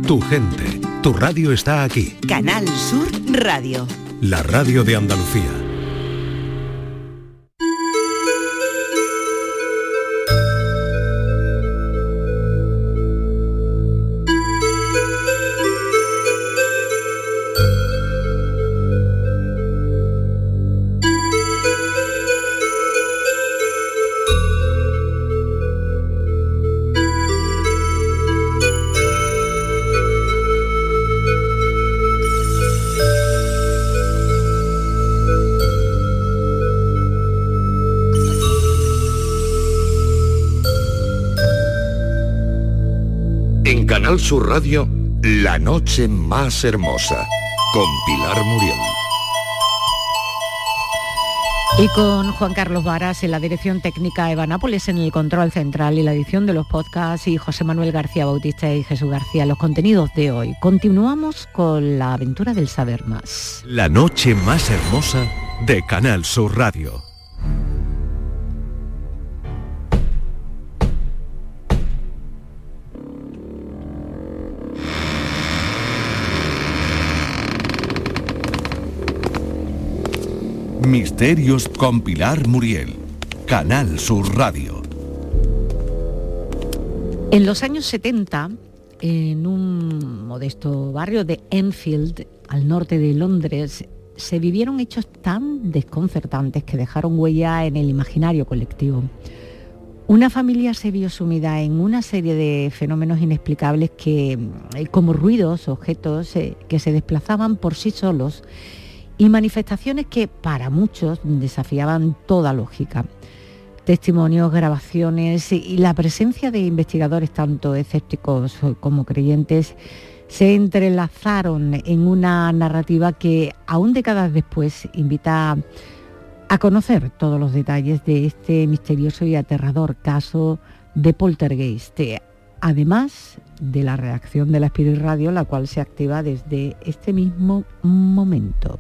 tu gente, tu radio está aquí. Canal Sur Radio. La radio de Andalucía. En Canal Sur Radio, La noche más hermosa, con Pilar Muriel. Y con Juan Carlos Varas en la dirección técnica, Eva Nápoles en el control central y la edición de los podcasts, y José Manuel García Bautista y Jesús García los contenidos de hoy. Continuamos con la aventura del saber más. La noche más hermosa de Canal Sur Radio. Misterios con Pilar Muriel, Canal Sur Radio. En los años 70, en un modesto barrio de Enfield, al norte de Londres, se vivieron hechos tan desconcertantes que dejaron huella en el imaginario colectivo. Una familia se vio sumida en una serie de fenómenos inexplicables que, como ruidos, objetos que se desplazaban por sí solos, y manifestaciones que para muchos desafiaban toda lógica. Testimonios, grabaciones y la presencia de investigadores tanto escépticos como creyentes se entrelazaron en una narrativa que, aún décadas después, invita a conocer todos los detalles de este misterioso y aterrador caso de poltergeist, además de la reacción de la Spirit Radio, la cual se activa desde este mismo momento.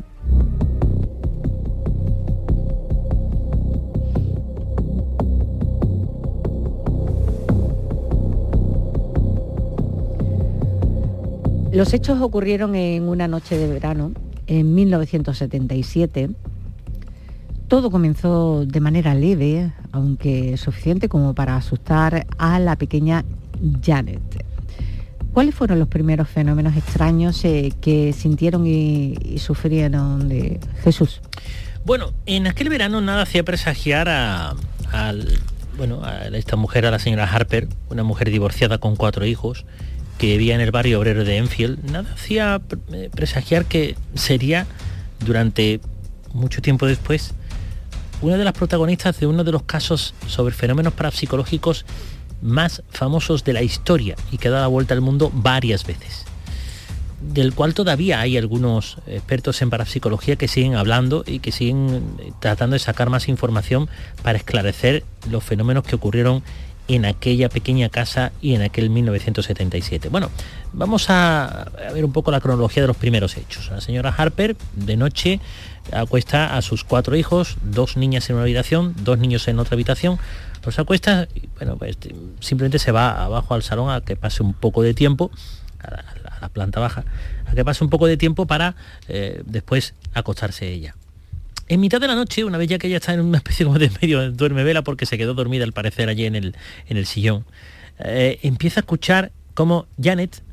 Los hechos ocurrieron en una noche de verano, en 1977. Todo comenzó de manera leve, aunque suficiente como para asustar a la pequeña Janet. ¿Cuáles fueron los primeros fenómenos extraños que sintieron y sufrieron de Jesús? Bueno, en aquel verano nada hacía presagiar a esta mujer, a la señora Harper, una mujer divorciada con 4 hijos, que vivía en el barrio obrero de Enfield. Nada hacía presagiar que sería, durante mucho tiempo después, una de las protagonistas de uno de los casos sobre fenómenos parapsicológicos más famosos de la historia y que ha dado la vuelta al mundo varias veces, del cual todavía hay algunos expertos en parapsicología que siguen hablando y que siguen tratando de sacar más información para esclarecer los fenómenos que ocurrieron en aquella pequeña casa y en aquel 1977. Bueno, vamos a ver un poco la cronología de los primeros hechos. La señora Harper, de noche, acuesta a sus 4 hijos, 2 niñas en una habitación, 2 niños en otra habitación. Los acuesta y, bueno, pues simplemente se va abajo al salón a que pase un poco de tiempo, a la planta baja, a que pase un poco de tiempo para después acostarse ella. En mitad de la noche, una vez ya que ella está en una especie como de medio duerme vela, porque se quedó dormida al parecer allí en el sillón, empieza a escuchar cómo Janet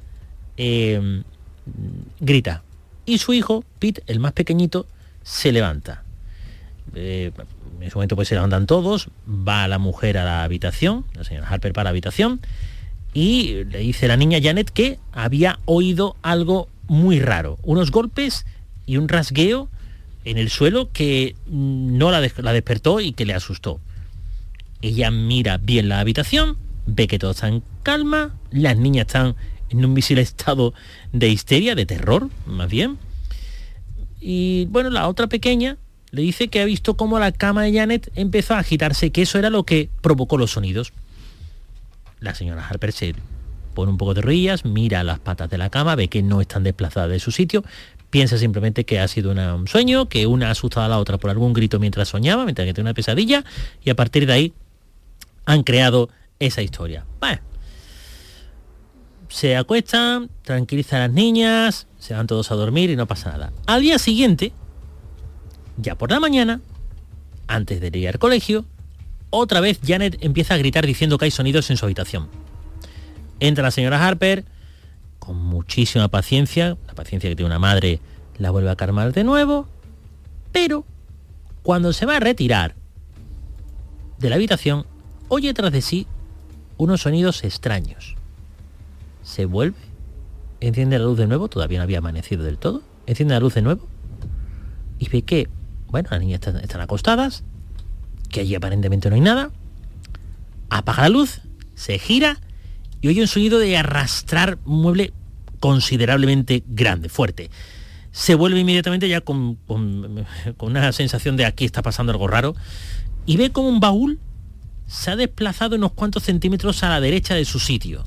grita, y su hijo, Pete, el más pequeñito, se levanta. En ese momento pues se levantan todos, va la mujer a la habitación, la señora Harper va a la habitación, y le dice la niña Janet que había oído algo muy raro, unos golpes y un rasgueo en el suelo que no la despertó y que le asustó. Ella mira bien la habitación, ve que todo está en calma, las niñas están en un visible estado de histeria, de terror, más bien. Y bueno, la otra pequeña le dice que ha visto cómo la cama de Janet empezó a agitarse, que eso era lo que provocó los sonidos. La señora Harper se pone un poco de rodillas, mira las patas de la cama, ve que no están desplazadas de su sitio, piensa simplemente que ha sido un sueño, que una ha asustado a la otra por algún grito mientras soñaba, mientras que tenía una pesadilla, y a partir de ahí han creado esa historia. Bueno, se acuestan, tranquiliza a las niñas, se van todos a dormir y no pasa nada. Al día siguiente, ya por la mañana, antes de ir al colegio, otra vez Janet empieza a gritar diciendo que hay sonidos en su habitación. Entra la señora Harper, con muchísima paciencia, la paciencia que tiene una madre, la vuelve a calmar de nuevo, pero cuando se va a retirar de la habitación, oye tras de sí unos sonidos extraños. Se vuelve, enciende la luz de nuevo, todavía no había amanecido del todo, enciende la luz de nuevo y ve que, bueno, las niñas están acostadas, que allí aparentemente no hay nada, apaga la luz, se gira y oye un sonido de arrastrar un mueble considerablemente grande, fuerte. Se vuelve inmediatamente ya con una sensación de aquí está pasando algo raro y ve como un baúl se ha desplazado unos cuantos centímetros a la derecha de su sitio.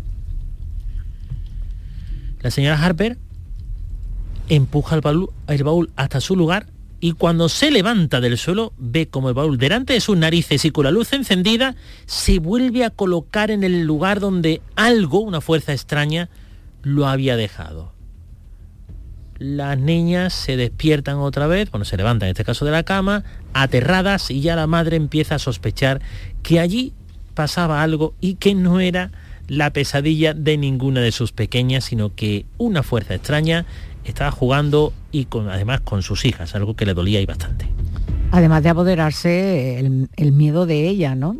La señora Harper empuja el baúl hasta su lugar y cuando se levanta del suelo ve como el baúl delante de sus narices y con la luz encendida se vuelve a colocar en el lugar donde algo, una fuerza extraña, lo había dejado. Las niñas se despiertan otra vez, se levantan en este caso de la cama, aterradas, y ya la madre empieza a sospechar que allí pasaba algo y que no era la pesadilla de ninguna de sus pequeñas, sino que una fuerza extraña estaba jugando y además con sus hijas, algo que le dolía y bastante. Además de apoderarse el miedo de ella, ¿no?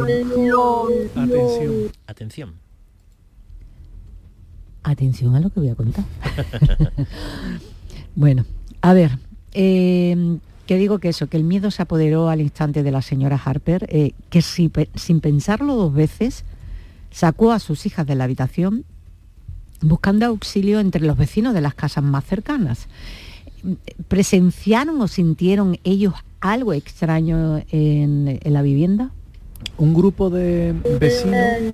Atención. Atención a lo que voy a contar. Bueno, a ver, que digo que el miedo se apoderó al instante de la señora Harper, que sin pensarlo dos veces sacó a sus hijas de la habitación buscando auxilio entre los vecinos de las casas más cercanas. ¿Presenciaron o sintieron ellos algo extraño en la vivienda? Un grupo de vecinos...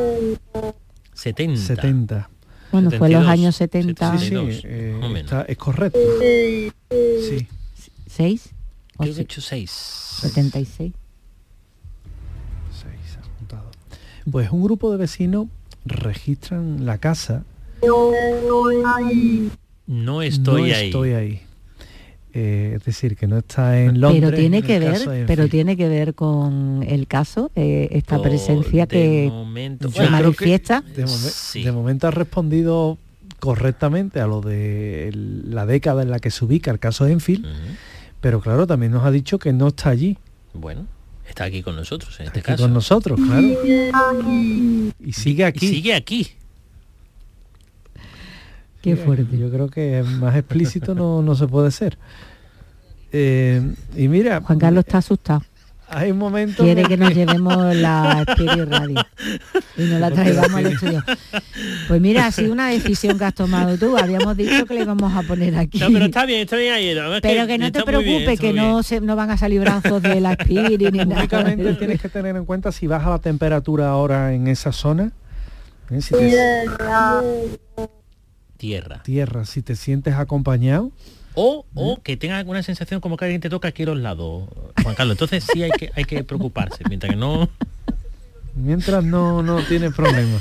70. Bueno, 72, fue en los años 70. Sí, es correcto. Sí. ¿6? Creo que he hecho 6. 76. 6 apuntado. Pues un grupo de vecinos registran la casa. No estoy ahí. Es decir, que no está en Londres. Pero tiene que ver con el caso, esta presencia que se manifiesta. De momento ha respondido correctamente a lo de la década en la que se ubica el caso Enfield, pero claro, también nos ha dicho que no está allí. Bueno, está aquí con nosotros en está este caso. Con nosotros, claro. Y sigue aquí. Qué fuerte. Yo creo que más explícito no se puede ser. Y mira, Juan Carlos está asustado. Hay un momento... Quiere que nos llevemos la Spirit Radio y nos la traigamos al estudio. Pues mira, ha sido una decisión que has tomado tú. Habíamos dicho que le íbamos a poner aquí. No, pero está bien ahí. Pero que no te preocupes, que no van a salir brazos de la Spirit ni nada. Únicamente tienes que tener en cuenta si baja la temperatura ahora en esa zona. Si Tierra, si te sientes acompañado. O que tengas alguna sensación como que alguien te toca aquí a los lados, Juan Carlos. Entonces sí hay que preocuparse, mientras que no... Mientras no tiene problema.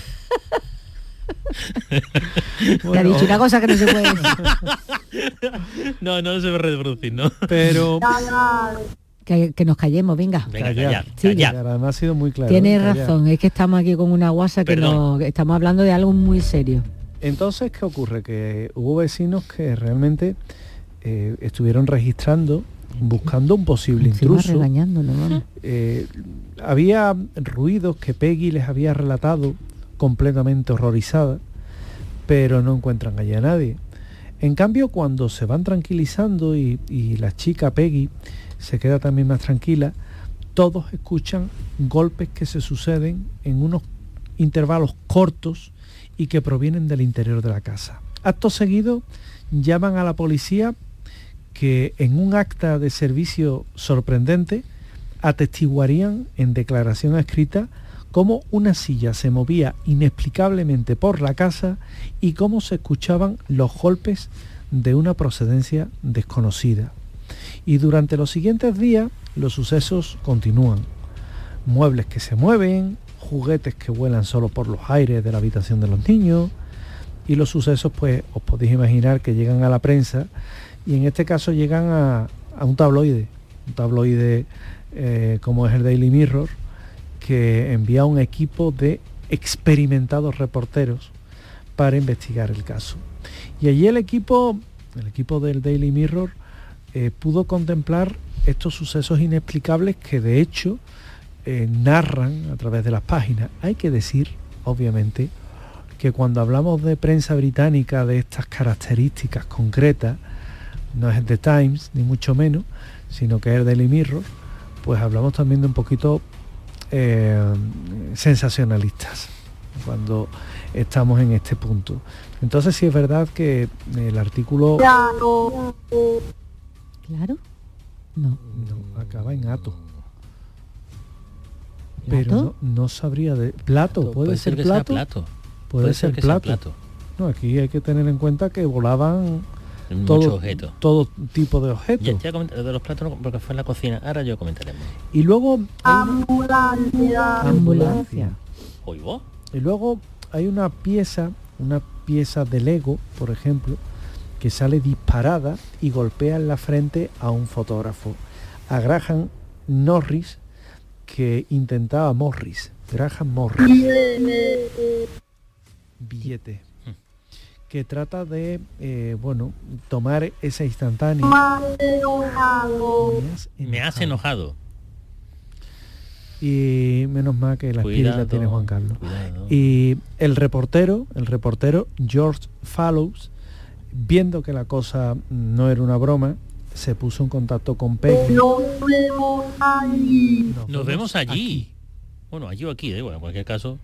Te ha dicho una cosa que no se puede decir. No se puede reproducir, ¿no? Pero... Que nos callemos, venga. Callar. Además ha sido muy claro. Tienes razón, es que estamos aquí con una guasa que estamos hablando de algo muy serio. Entonces, ¿qué ocurre? Que hubo vecinos que realmente estuvieron registrando, buscando un posible intruso. Regañándolo, había ruidos que Peggy les había relatado completamente horrorizada, pero no encuentran allí a nadie. En cambio, cuando se van tranquilizando y la chica Peggy se queda también más tranquila, todos escuchan golpes que se suceden en unos intervalos cortos y que provienen del interior de la casa. Acto seguido llaman a la policía, que en un acta de servicio sorprendente atestiguarían en declaración escrita cómo una silla se movía inexplicablemente por la casa y cómo se escuchaban los golpes de una procedencia desconocida. Y durante los siguientes días los sucesos continúan. Muebles que se mueven, juguetes que vuelan solo por los aires de la habitación de los niños, y los sucesos, pues os podéis imaginar que llegan a la prensa, y en este caso llegan a un tabloide como es el Daily Mirror, que envía un equipo de experimentados reporteros para investigar el caso. Y allí el equipo del Daily Mirror pudo contemplar estos sucesos inexplicables que de hecho narran a través de las páginas. Hay que decir, obviamente, que cuando hablamos de prensa británica de estas características concretas, no es The Times, ni mucho menos, sino que es el Daily Mirror, pues hablamos también de un poquito sensacionalistas cuando estamos en este punto. Entonces sí es verdad que el artículo... ¿Claro? No. No, acaba en ato. Pero no sabría de... ¿Plato? ¿Puede ser plato? Puede ser plato. No, aquí hay que tener en cuenta que volaban todo tipo de objetos. Ya comenté de los platos porque fue en la cocina. Ahora yo comentaremos. Y luego... Ambulancia. ¿Oigo? Y luego hay una pieza de Lego, por ejemplo, que sale disparada y golpea en la frente a un fotógrafo, a Graham Morris, que intentaba Graham Morris, billete, que trata de tomar esa instantánea. Me has enojado. Y menos mal que la espíritu la tiene Juan Carlos. Cuidado. Y el reportero George Fallows, viendo que la cosa no era una broma, se puso en contacto con Peggy. Nos vemos allí. Aquí. Bueno, allí o aquí, bueno, en cualquier caso.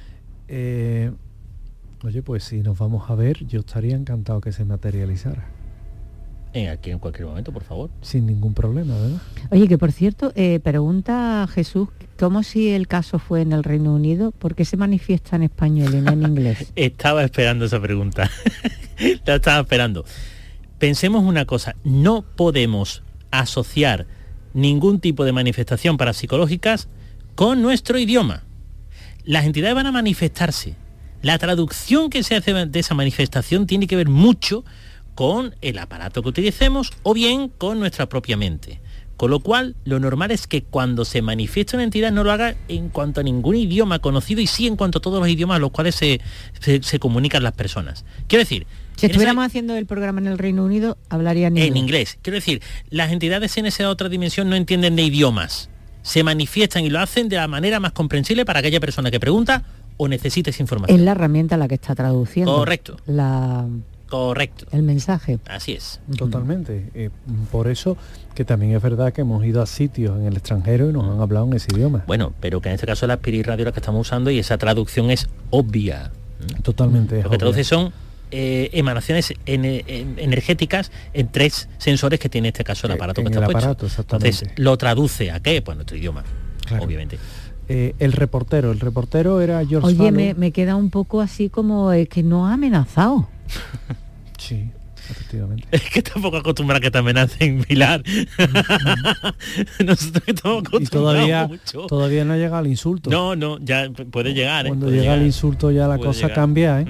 Oye, pues si nos vamos a ver, yo estaría encantado que se materializara. Aquí en cualquier momento, por favor. Sin ningún problema, ¿verdad? Oye, que por cierto, pregunta Jesús, ¿cómo si el caso fue en el Reino Unido? ¿Por qué se manifiesta en español y no en inglés? Estaba esperando esa pregunta. La estaba esperando. Pensemos una cosa, no podemos asociar ningún tipo de manifestación parapsicológicas con nuestro idioma. Las entidades van a manifestarse. La traducción que se hace de esa manifestación tiene que ver mucho con el aparato que utilicemos o bien con nuestra propia mente. Con lo cual, lo normal es que cuando se manifiesta una entidad no lo haga en cuanto a ningún idioma conocido y sí en cuanto a todos los idiomas a los cuales se comunican las personas. Quiero decir... Si estuviéramos haciendo el programa en el Reino Unido, hablarían en inglés. Quiero decir, las entidades en esa otra dimensión no entienden de idiomas. Se manifiestan y lo hacen de la manera más comprensible para aquella persona que pregunta o necesita esa información. Es la herramienta la que está traduciendo. Correcto. Correcto. El mensaje. Así es. Totalmente. Por eso que también es verdad que hemos ido a sitios en el extranjero y nos han hablado en ese idioma. Bueno, pero que en este caso es la Spirit Radio la que estamos usando y esa traducción es obvia. Totalmente. Lo que traduce son emanaciones energéticas en 3 sensores que tiene en este caso el aparato que está puesto. Entonces, ¿lo traduce a qué? Pues nuestro idioma, claro. Obviamente. El reportero era George Oye, Fallows. me queda un poco así como que no ha amenazado. Sí, efectivamente. Es que tampoco acostumbrada a que te amenacen, Pilar. Nosotros estamos acostumbrados mucho. Todavía no ha llegado al insulto. No, ya puede llegar. Cuando llega el insulto ya la cosa cambia.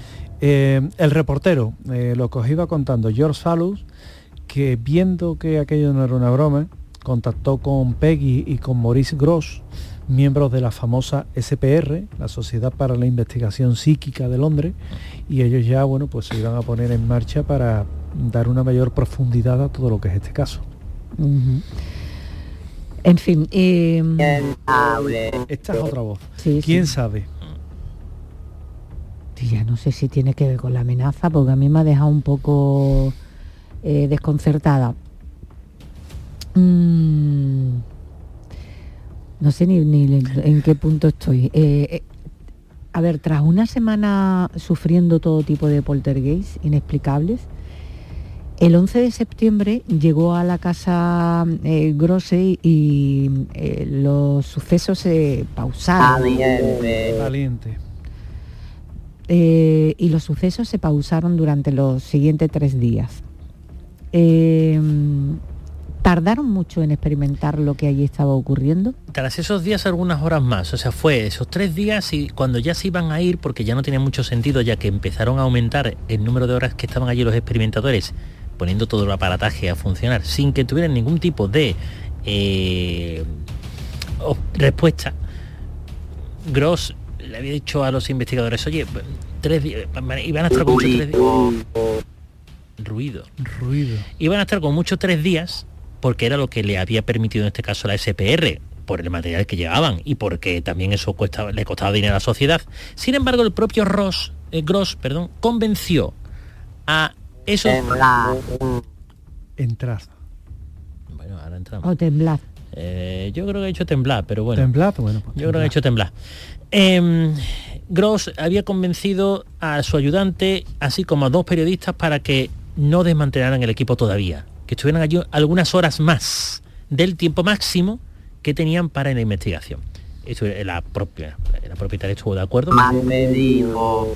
El reportero, lo que os iba contando, George Fallows, que viendo que aquello no era una broma, contactó con Peggy y con Maurice Gross, miembros de la famosa SPR, la Sociedad para la Investigación Psíquica de Londres, y ellos ya, pues se iban a poner en marcha para dar una mayor profundidad a todo lo que es este caso. En fin, esta es otra voz. Sí, ¿Quién sabe? Ya no sé si tiene que ver con la amenaza, porque a mí me ha dejado un poco desconcertada. No sé ni en qué punto estoy. A ver, tras una semana sufriendo todo tipo de poltergeist inexplicables, el 11 de septiembre llegó a la casa Grosse y los sucesos se pausaron. Valiente. Y los sucesos se pausaron durante los siguientes 3 días. ¿Tardaron mucho en experimentar lo que allí estaba ocurriendo? Tras esos días, algunas horas más. O sea, fue esos 3 días y cuando ya se iban a ir, porque ya no tenía mucho sentido, ya que empezaron a aumentar el número de horas que estaban allí los experimentadores, poniendo todo el aparataje a funcionar, sin que tuvieran ningún tipo de respuesta. Gross le había dicho a los investigadores, oye, 3 días, iban a estar con mucho 3 días. Ruido. Iban a estar con mucho 3 días, porque era lo que le había permitido en este caso la SPR, por el material que llevaban y porque también eso le costaba dinero a la sociedad. Sin embargo, el propio Gross, convenció a esos... Entrar. Bueno, ahora entramos. O temblar. Yo creo que ha hecho temblar, pero bueno. ¿Temblar? Bueno, pues yo creo que ha hecho temblar. Gross había convencido a su ayudante, así como a 2 periodistas, para que no desmantelaran el equipo todavía, que estuvieran allí algunas horas más del tiempo máximo que tenían para la investigación. Eso la propietaria estuvo de acuerdo. ¿Mal me dijo?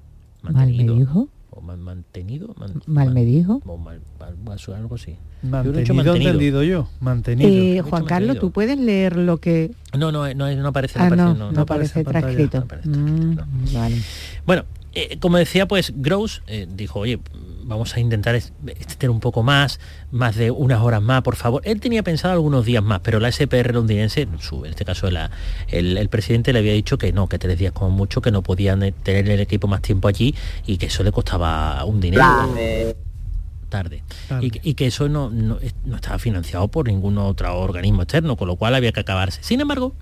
O mantenido. ¿Mal me dijo? O algo así. Mantenido, entendido yo. Mantenido. Juan Carlos, ¿tú puedes leer lo que...? No aparece. No aparece transcrito. Vale. Bueno, como decía, pues Gross dijo, oye, vamos a intentar extender un poco más de unas horas más, por favor. Él tenía pensado algunos días más, pero la SPR londinense, en este caso el presidente, le había dicho que no, que 3 días como mucho, que no podían tener el equipo más tiempo allí y que eso le costaba un dinero. Tarde. Y que eso no estaba financiado por ningún otro organismo externo, con lo cual había que acabarse. Sin embargo,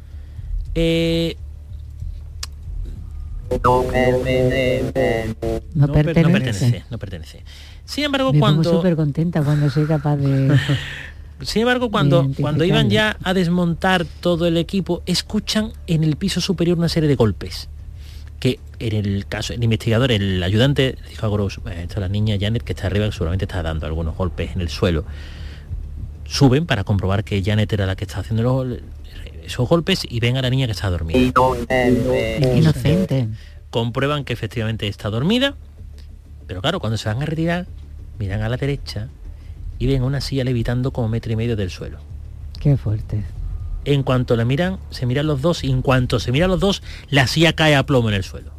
no pertenece. Sin embargo, cuando súper contenta cuando soy capaz de... Sin embargo, cuando iban ya a desmontar todo el equipo, escuchan en el piso superior una serie de golpes. Que en el caso, el investigador, el ayudante, dijo a Gross, esta es la niña Janet que está arriba, que seguramente está dando algunos golpes en el suelo. Suben para comprobar que Janet era la que estaba haciendo esos golpes y ven a la niña que está dormida. Inocente. Comprueban que efectivamente está dormida, pero claro, cuando se van a retirar, miran a la derecha y ven una silla levitando como 1,5 metros del suelo. Qué fuerte. En cuanto la miran, se miran los dos, y en cuanto se miran los dos, la silla cae a plomo en el suelo.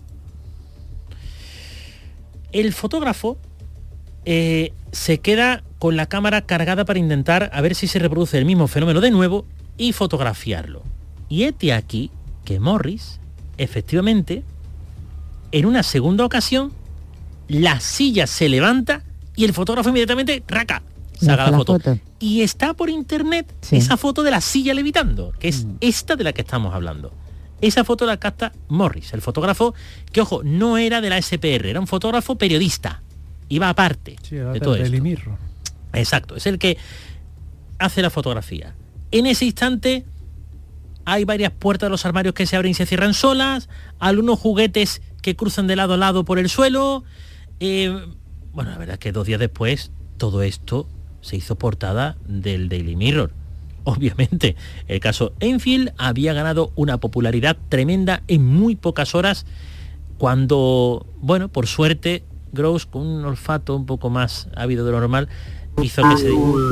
El fotógrafo se queda con la cámara cargada para intentar a ver si se reproduce el mismo fenómeno de nuevo y fotografiarlo. Y este aquí que Morris, efectivamente, en una segunda ocasión, la silla se levanta y el fotógrafo inmediatamente ¡raca! Saca la foto. Y está por internet esa foto de la silla levitando, que es esta de la que estamos hablando. Esa foto la capta Morris, el fotógrafo que, ojo, no era de la SPR, era un fotógrafo periodista. Iba aparte de todo esto. Mirror. Exacto, es el que hace la fotografía. En ese instante hay varias puertas de los armarios que se abren y se cierran solas, algunos juguetes que cruzan de lado a lado por el suelo. Bueno, la verdad es que 2 días después todo esto se hizo portada del Daily Mirror. Obviamente, el caso Enfield había ganado una popularidad tremenda en muy pocas horas cuando, bueno, por suerte, Gross, con un olfato un poco más ávido de lo normal, hizo que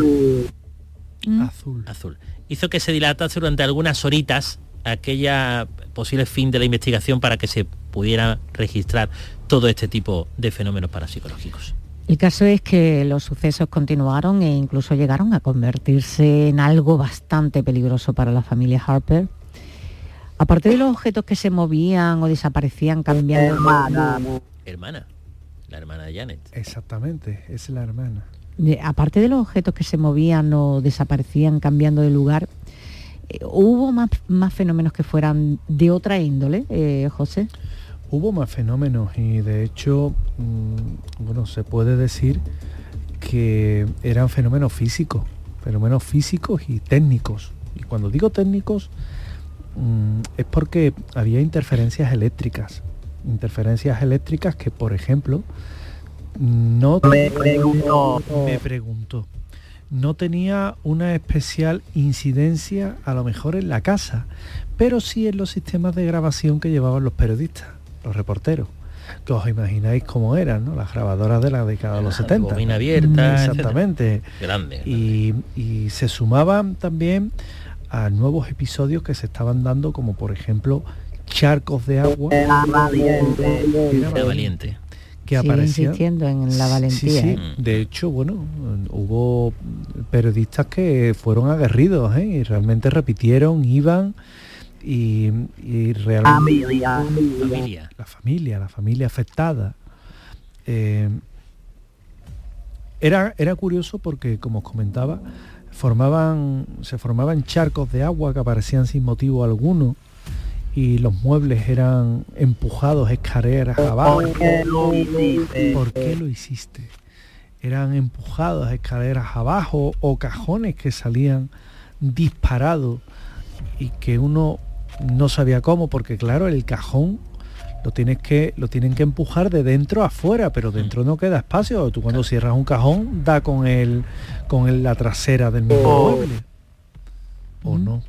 hizo que se dilatase durante algunas horitas aquella posible fin de la investigación para que se pudiera registrar todo este tipo de fenómenos parapsicológicos. El caso es que los sucesos continuaron e incluso llegaron a convertirse en algo bastante peligroso para la familia Harper. Aparte de los objetos que se movían o desaparecían cambiando... La hermana de Janet. Exactamente, es la hermana. Aparte de los objetos que se movían o desaparecían cambiando de lugar, ¿hubo más fenómenos que fueran de otra índole, José? Hubo más fenómenos y de hecho, bueno, se puede decir que eran fenómenos físicos y técnicos. Y cuando digo técnicos, es porque había interferencias eléctricas que, por ejemplo, no tenía una especial incidencia a lo mejor en la casa, pero sí en los sistemas de grabación que llevaban los periodistas, los reporteros. que os imagináis cómo eran, ¿no? Las grabadoras de la década de los 70. Bobina abierta, exactamente. Grande. Y se sumaban también a nuevos episodios que se estaban dando, como por ejemplo Charcos de Agua. Era valiente. Que sigue aparecía insistiendo en la valentía. Sí. ¿eh? De hecho, bueno, hubo periodistas que fueron aguerridos, ¿eh? Y realmente repitieron, iban y realmente la familia afectada. Era curioso porque, como os comentaba, se formaban charcos de agua que aparecían sin motivo alguno, y los muebles eran empujados escaleras abajo. ¿Por qué lo hiciste? Eran empujados escaleras abajo, o cajones que salían disparados y que uno no sabía cómo, porque claro, el cajón lo tienen que empujar de dentro a afuera, pero dentro no queda espacio. Tú cuando cierras un cajón da con la trasera del mismo mueble. ¿O no?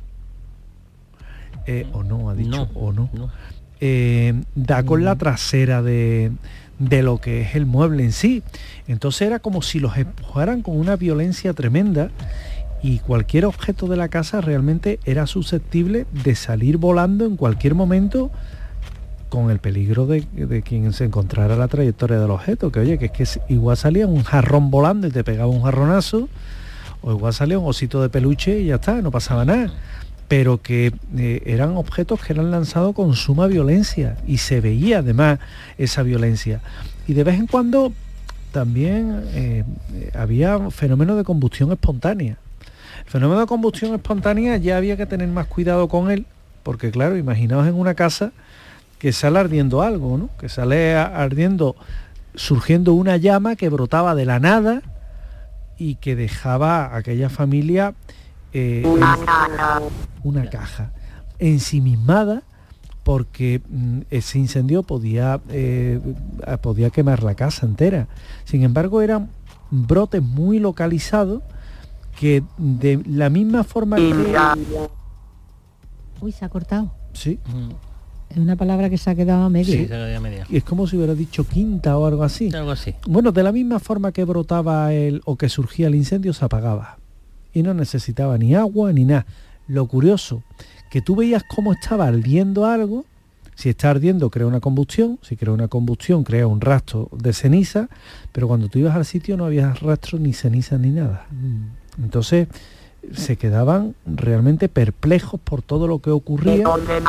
O no, ha dicho, o no. Da con la trasera de lo que es el mueble en sí. Entonces era como si los empujaran con una violencia tremenda, y cualquier objeto de la casa realmente era susceptible de salir volando en cualquier momento, con el peligro de quien se encontrara la trayectoria del objeto, que oye, que es que igual salía un jarrón volando y te pegaba un jarronazo, o igual salía un osito de peluche y ya está, no pasaba nada. Pero que eran objetos que eran lanzados con suma violencia, y se veía además esa violencia. Y de vez en cuando también había fenómeno de combustión espontánea. El fenómeno de combustión espontánea ya había que tener más cuidado con él, porque claro, imaginaos en una casa que sale ardiendo algo, ¿no? Que sale ardiendo, surgiendo una llama que brotaba de la nada y que dejaba a aquella familia una caja ensimismada, porque ese incendio podía quemar la casa entera. Sin embargo, eran brotes muy localizados que de la misma forma que... Uy, se ha cortado. Sí. Es una palabra que se ha quedado a media. Sí, se ha quedado a media. Es como si hubiera dicho quinta o algo así. Algo así. Bueno, de la misma forma que brotaba o que surgía el incendio, se apagaba. Y no necesitaba ni agua ni nada. Lo curioso, que tú veías cómo estaba ardiendo algo. Si está ardiendo, crea una combustión. Si crea una combustión, crea un rastro de ceniza. Pero cuando tú ibas al sitio no había rastro ni ceniza ni nada. Entonces se quedaban realmente perplejos por todo lo que ocurría.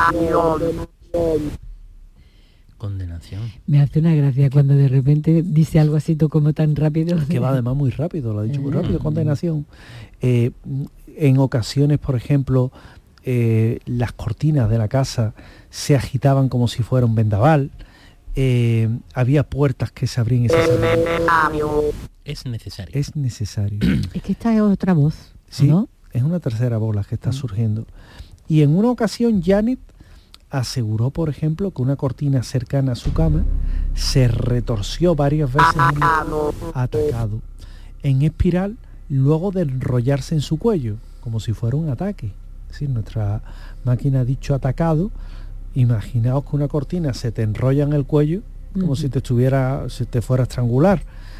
Condenación. Me hace una gracia cuando de repente dice algo así como tan rápido. Que va además muy rápido, lo ha dicho muy rápido, condenación. En ocasiones, por ejemplo, las cortinas de la casa se agitaban como si fuera un vendaval. Había puertas que se abrían y se cerraban. Es necesario. Es necesario. Es que esta es otra voz, Sí, ¿no? es una tercera bola que está surgiendo. Y en una ocasión Janet aseguró, por ejemplo, que una cortina cercana a su cama se retorció varias veces atacado en espiral, luego de enrollarse en su cuello, como si fuera un ataque. Es decir, nuestra máquina ha dicho atacado. Imaginaos que una cortina se te enrolla en el cuello, como si te fuera a estrangular.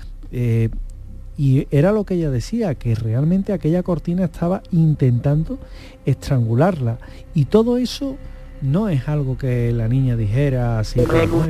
Y era lo que ella decía, que realmente aquella cortina estaba intentando estrangularla. Y todo eso no es algo que la niña dijera así. Bueno.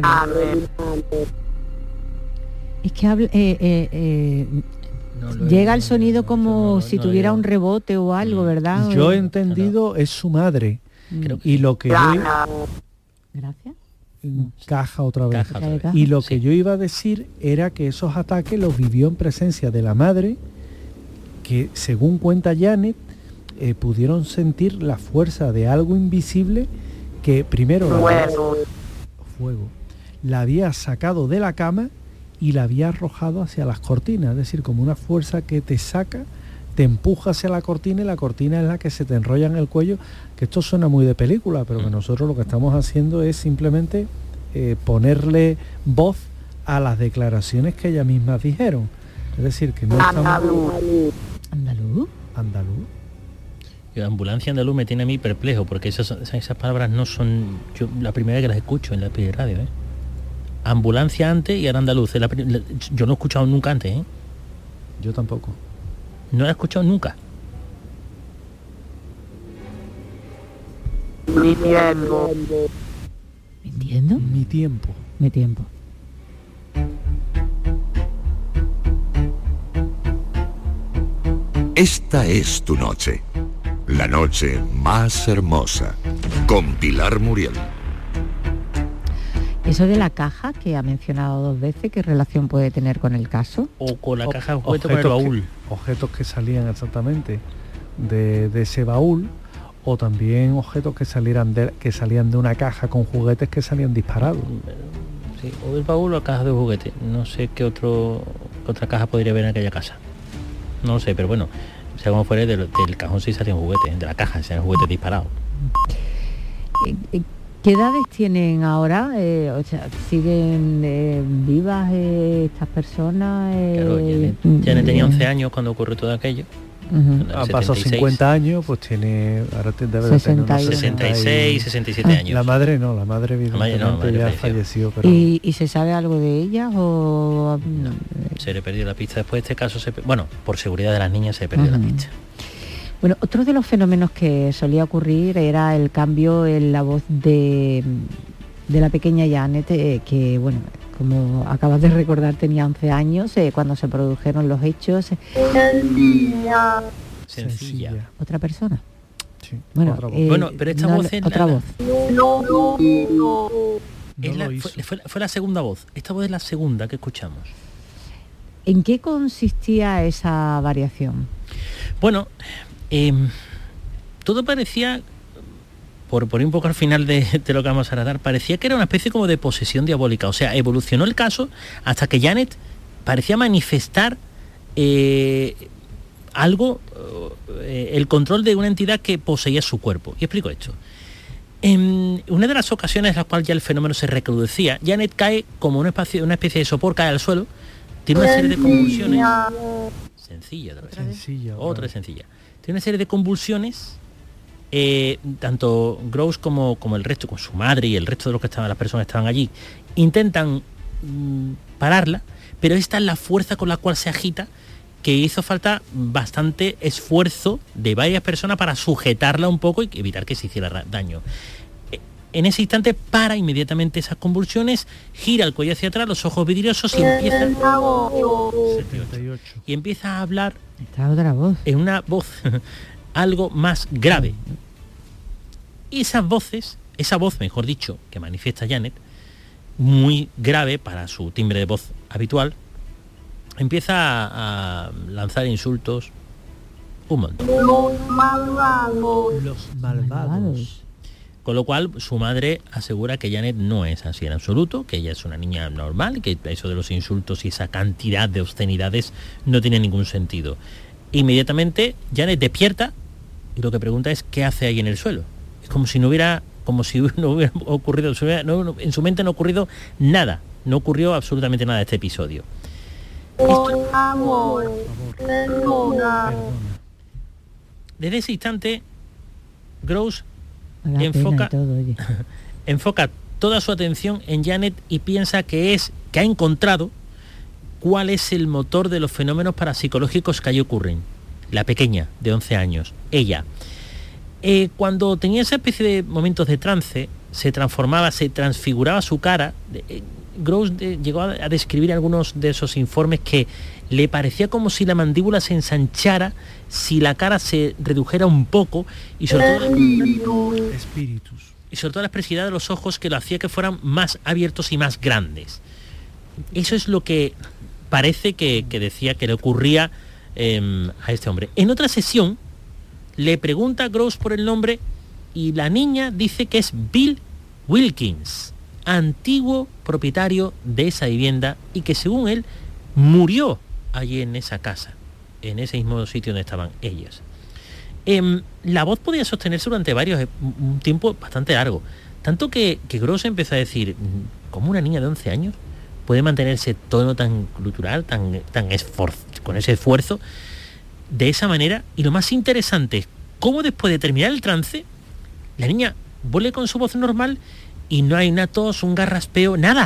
Es que llega el sonido como si tuviera un rebote o algo, ¿verdad? Yo he entendido, es su madre. Y lo que yo... Gracias. Caja otra vez. Caja otra vez. Y lo que yo iba a decir era que esos ataques los vivió en presencia de la madre, que según cuenta Janet, pudieron sentir la fuerza de algo invisible que primero la había sacado de la cama y la había arrojado hacia las cortinas, es decir, como una fuerza que te saca, te empuja hacia la cortina, y la cortina es la que se te enrolla en el cuello, que esto suena muy de película, pero que nosotros lo que estamos haciendo es simplemente ponerle voz a las declaraciones que ellas mismas dijeron. Es decir, que no estamos... ¿Andaluz? Andaluz. La ambulancia andaluz me tiene a mí perplejo, porque esas palabras no son... Yo la primera vez que las escucho en la radio, Ambulancia antes y ahora Andaluz. Yo no he escuchado nunca antes, ¿eh? Yo tampoco. No la he escuchado nunca. ¿Me entiendo? Mi tiempo. Mi tiempo. Esta es tu noche. La noche más hermosa. Con Pilar Muriel. Eso de la caja que ha mencionado 2 veces, ¿qué relación puede tener con el caso? O con la caja de juguetes con el baúl. Objetos que salían exactamente de ese baúl, o también objetos que salían de una caja con juguetes que salían disparados. Sí, o del baúl o la caja de juguetes. No sé qué otra caja podría haber en aquella casa. No lo sé, pero bueno, sea como fuera, del cajón sí salían juguetes, de la caja salían juguetes disparados. ¿Qué edades tienen ahora? O sea, ¿siguen vivas estas personas? Claro, Janet tenía 11 años cuando ocurrió todo aquello. Ha pasado 50 años, pues ahora debe de tener unos 66, 67 años. La madre evidentemente ya falleció. Pero... ¿Y se sabe algo de ella o...? Se le perdió la pista después de este caso. Por seguridad de las niñas se perdió la pista. Bueno, otro de los fenómenos que solía ocurrir era el cambio en la voz de la pequeña Janet, que, bueno, como acabas de recordar, tenía 11 años cuando se produjeron los hechos. Sencilla. ¿Otra persona? Sí, bueno, otra voz. Pero esta voz es otra voz. Fue la segunda voz. Esta voz es la segunda que escuchamos. ¿En qué consistía esa variación? Bueno, todo parecía, por ir un poco al final de lo que vamos a tratar, parecía que era una especie como de posesión diabólica. O sea, evolucionó el caso hasta que Janet parecía manifestar algo, el control de una entidad que poseía su cuerpo. Y explico esto. En una de las ocasiones en las cuales ya el fenómeno se recrudecía, Janet cae como una especie de sopor, cae al suelo, tiene una serie de convulsiones. Sencilla. Otra sencilla. Tiene una serie de convulsiones, tanto Gross como el resto, con su madre y el resto de las personas que estaban allí, intentan pararla, pero esta es la fuerza con la cual se agita, que hizo falta bastante esfuerzo de varias personas para sujetarla un poco y evitar que se hiciera daño. En ese instante para inmediatamente esas convulsiones, gira el cuello hacia atrás, los ojos vidriosos y empieza a hablar. Esta otra voz. En una voz algo más grave. Y esa voz, mejor dicho, que manifiesta Janet, muy grave para su timbre de voz habitual, empieza a lanzar insultos un montón. Los malvados. Con lo cual su madre asegura que Janet no es así en absoluto, que ella es una niña normal, que eso de los insultos y esa cantidad de obscenidades no tiene ningún sentido. Inmediatamente Janet despierta y lo que pregunta es qué hace ahí en el suelo. Es como si no hubiera ocurrido, en su mente no ha ocurrido nada, no ocurrió absolutamente nada de este episodio. Desde ese instante, Gross enfoca toda su atención en Janet y piensa que ha encontrado cuál es el motor de los fenómenos parapsicológicos que allí ocurren. La pequeña, de 11 años, ella. Cuando tenía esa especie de momentos de trance, se transfiguraba su cara. Gross llegó a describir algunos de esos informes que le parecía como si la mandíbula se ensanchara, si la cara se redujera un poco y sobre todo la expresividad de los ojos, que lo hacía que fueran más abiertos y más grandes. Eso es lo que parece que decía que le ocurría a este hombre. En otra sesión le pregunta a Gross por el nombre y la niña dice que es Bill Wilkins, antiguo propietario de esa vivienda, y que según él murió allí en esa casa, en ese mismo sitio donde estaban ellas. La voz podía sostenerse durante un tiempo bastante largo, tanto que Gross empezó a decir, ¿cómo una niña de 11 años puede mantener ese tono tan glutural, con ese esfuerzo, de esa manera? Y lo más interesante es cómo después de terminar el trance, la niña vuelve con su voz normal y no hay una tos, un garraspeo, nada.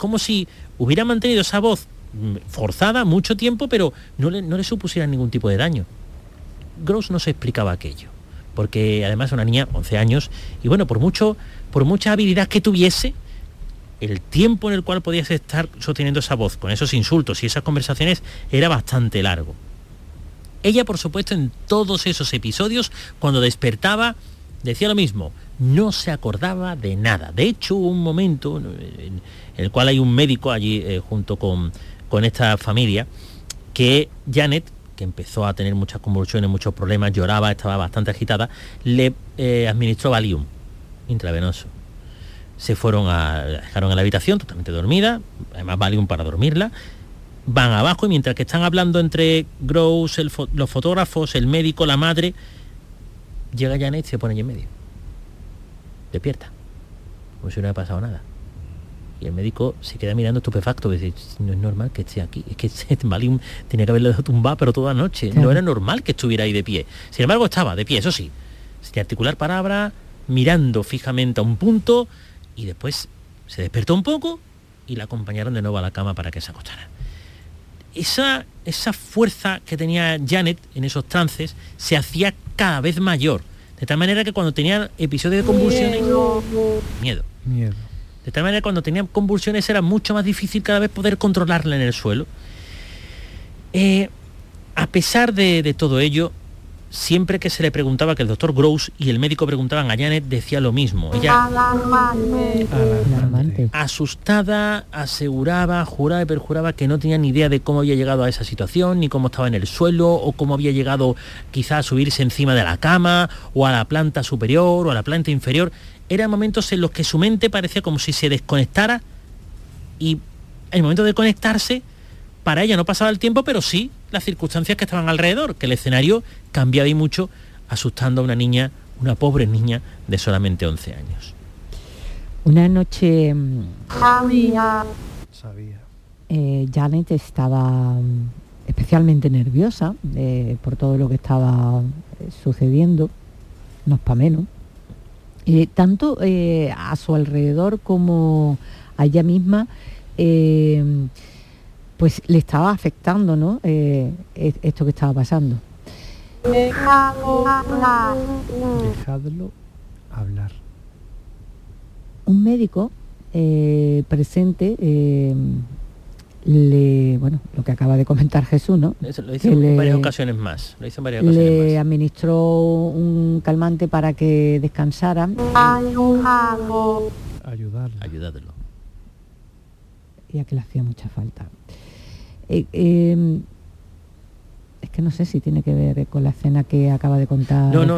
como si hubiera mantenido esa voz forzada mucho tiempo, pero no le supusiera ningún tipo de daño. Gross no se explicaba aquello, porque además una niña, 11 años, y bueno, por mucha habilidad que tuviese, el tiempo en el cual podías estar sosteniendo esa voz, con esos insultos y esas conversaciones, era bastante largo. Ella, por supuesto, en todos esos episodios, cuando despertaba, decía lo mismo, no se acordaba de nada. De hecho, hubo un momento en el cual hay un médico allí junto con esta familia, que Janet, que empezó a tener muchas convulsiones, muchos problemas, lloraba, estaba bastante agitada, le administró Valium intravenoso. Se dejaron en la habitación totalmente dormida, además Valium para dormirla. Van abajo y mientras que están hablando entre Gross, los fotógrafos, el médico, la madre, llega Janet y se pone allí en medio. Despierta, como si no hubiera pasado nada. Y el médico se queda mirando estupefacto, dice, no es normal que esté aquí, es que Valium tenía que haberlo dejado tumbado, pero toda la noche, no era normal que estuviera ahí de pie. Sin embargo, estaba de pie, eso sí, sin articular palabra, mirando fijamente a un punto, y después se despertó un poco y la acompañaron de nuevo a la cama para que se acostara. Esa fuerza que tenía Janet en esos trances se hacía cada vez mayor, de tal manera que cuando tenía episodios de convulsiones, miedo. De tal manera que cuando tenía convulsiones era mucho más difícil cada vez poder controlarla en el suelo. A pesar de todo ello, siempre que se le preguntaba, que el doctor Gross y el médico preguntaban a Janet, decía lo mismo. Ella, asustada, aseguraba, juraba y perjuraba que no tenía ni idea de cómo había llegado a esa situación, ni cómo estaba en el suelo, o cómo había llegado quizá a subirse encima de la cama, o a la planta superior, o a la planta inferior. Eran momentos en los que su mente parecía como si se desconectara, y en el momento de conectarse, para ella no pasaba el tiempo, pero sí las circunstancias que estaban alrededor, que el escenario cambiaba y mucho, asustando a una niña, una pobre niña de solamente 11 años. Una noche Janet estaba especialmente nerviosa por todo lo que estaba sucediendo, no es pa' menos. Tanto a su alrededor como a ella misma, pues le estaba afectando, ¿no? Esto que estaba pasando. Dejadlo hablar. Un médico presente, lo que acaba de comentar Jesús, ¿no? Eso lo hizo en varias ocasiones más. Le administró un calmante para que descansara. Ayudarlo. Ya que le hacía mucha falta. Es que no sé si tiene que ver con la escena que acaba de contar. No.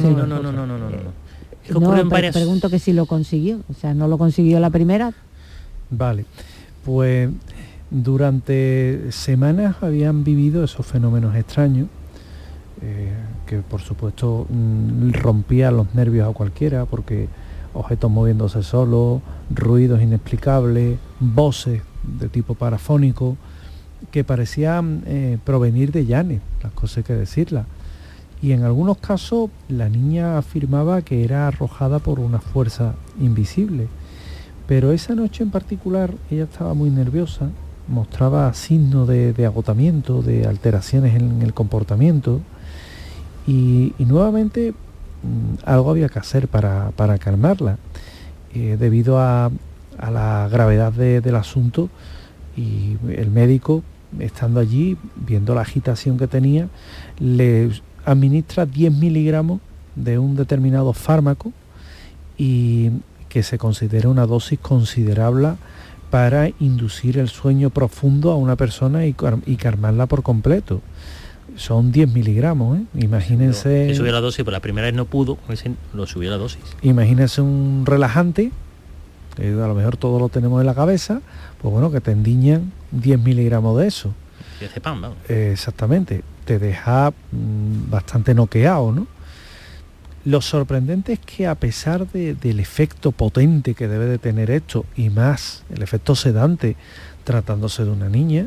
Pregunto que si lo consiguió, o sea, no lo consiguió la primera. Vale, pues durante semanas habían vivido esos fenómenos extraños, que por supuesto rompían los nervios a cualquiera, porque objetos moviéndose solos, ruidos inexplicables, voces de tipo parafónico, que parecían provenir de Janet, las cosas hay que decirlas. Y en algunos casos la niña afirmaba que era arrojada por una fuerza invisible. Pero esa noche en particular ella estaba muy nerviosa, mostraba signos de agotamiento, de alteraciones en el comportamiento, y nuevamente algo había que hacer para calmarla, debido a la gravedad del asunto. Y el médico, estando allí, viendo la agitación que tenía, le administra 10 miligramos de un determinado fármaco, y que se considera una dosis considerable para inducir el sueño profundo a una persona y calmarla por completo. Son 10 miligramos, ¿eh? Imagínense... Le subió la dosis, pero la primera vez no pudo, lo subió la dosis. Imagínense un relajante, que a lo mejor todos lo tenemos en la cabeza, pues bueno, que te endiñan 10 miligramos de eso. Diazepam, vamos. Exactamente, te deja bastante noqueado, ¿no? Lo sorprendente es que a pesar del efecto potente que debe de tener esto, y más el efecto sedante tratándose de una niña,